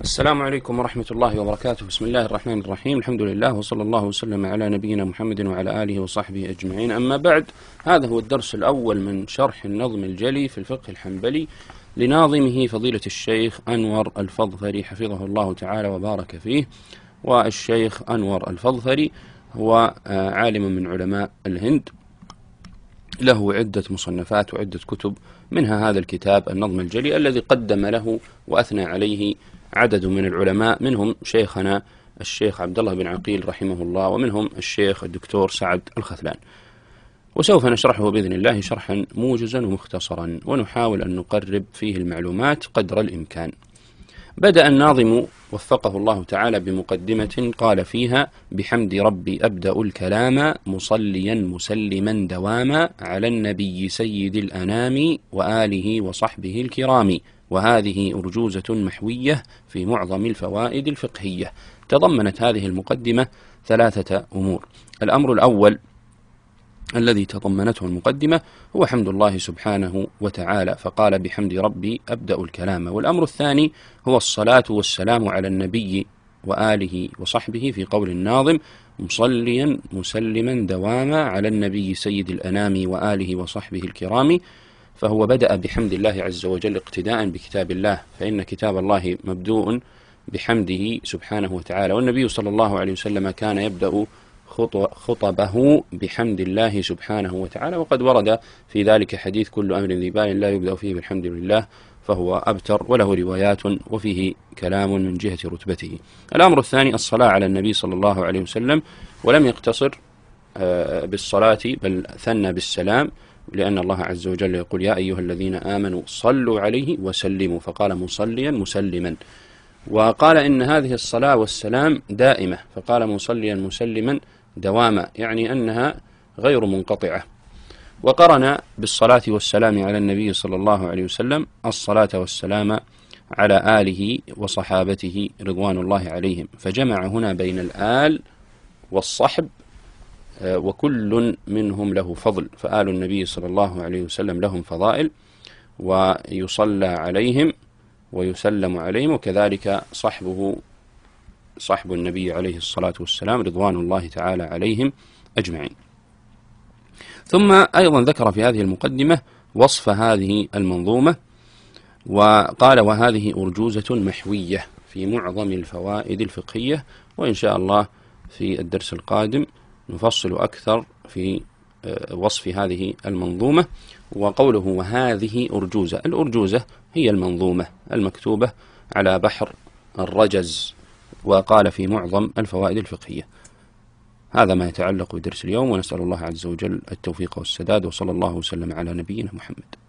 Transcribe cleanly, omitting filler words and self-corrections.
السلام عليكم ورحمة الله وبركاته. بسم الله الرحمن الرحيم. الحمد لله وصلى الله وسلم على نبينا محمد وعلى آله وصحبه أجمعين. أما بعد، هذا هو الدرس الأول من شرح النظم الجلي في الفقه الحنبلي لناظمه فضيلة الشيخ أنور الفضفري حفظه الله تعالى وبارك فيه. والشيخ أنور الفضفري هو عالم من علماء الهند، له عدة مصنفات وعدة كتب، منها هذا الكتاب النظم الجلي الذي قدم له وأثنى عليه عدد من العلماء، منهم شيخنا الشيخ عبد الله بن عقيل رحمه الله، ومنهم الشيخ الدكتور سعد الخثلان. وسوف نشرحه بإذن الله شرحا موجزا ومختصرا، ونحاول أن نقرب فيه المعلومات قدر الإمكان. بدأ الناظم وفقه الله تعالى بمقدمة قال فيها: بحمد ربي أبدأ الكلام مصليا مسلما دواما على النبي سيد الأنام وآله وصحبه الكرام، وهذه أرجوزة محوية في معظم الفوائد الفقهية. تضمنت هذه المقدمة ثلاثة أمور. الأمر الأول الذي تضمنته المقدمة هو حمد الله سبحانه وتعالى، فقال بحمد ربي أبدأ الكلام. والأمر الثاني هو الصلاة والسلام على النبي وآله وصحبه، في قول الناظم: مصليا مسلما دواما على النبي سيد الأنام وآله وصحبه الكرام. فهو بدأ بحمد الله عز وجل اقتداء بكتاب الله، فإن كتاب الله مبدوء بحمده سبحانه وتعالى، والنبي صلى الله عليه وسلم كان يبدأ خطبه بحمد الله سبحانه وتعالى، وقد ورد في ذلك حديث: كل أمر ذي بال لا يبدأ فيه بالحمد لله فهو أبتر، وله روايات وفيه كلام من جهة رتبته. الأمر الثاني الصلاة على النبي صلى الله عليه وسلم، ولم يقتصر بالصلاة بل ثنى بالسلام، لأن الله عز وجل يقول: يا أيها الذين آمنوا صلوا عليه وسلموا، فقال مصليا مسلما. وقال إن هذه الصلاة والسلام دائمة، فقال مصليا مسلما دواما، يعني أنها غير منقطعة. وقرن بالصلاة والسلام على النبي صلى الله عليه وسلم الصلاة والسلام على آله وصحابته رضوان الله عليهم، فجمع هنا بين الآل والصحب، وكل منهم له فضل، فآل النبي صلى الله عليه وسلم لهم فضائل، ويصلى عليهم ويسلم عليهم، وكذلك صحب النبي عليه الصلاة والسلام رضوان الله تعالى عليهم أجمعين. ثم أيضا ذكر في هذه المقدمة وصف هذه المنظومة، وقال: وهذه أرجوزة محوية في معظم الفوائد الفقهية. وإن شاء الله في الدرس القادم نفصل أكثر في وصف هذه المنظومة. وقوله وهذه أرجوزة، الأرجوزة هي المنظومة المكتوبة على بحر الرجز، وقال في معظم الفوائد الفقهية. هذا ما يتعلق بدرس اليوم، ونسأل الله عز وجل التوفيق والسداد، وصلى الله وسلم على نبينا محمد.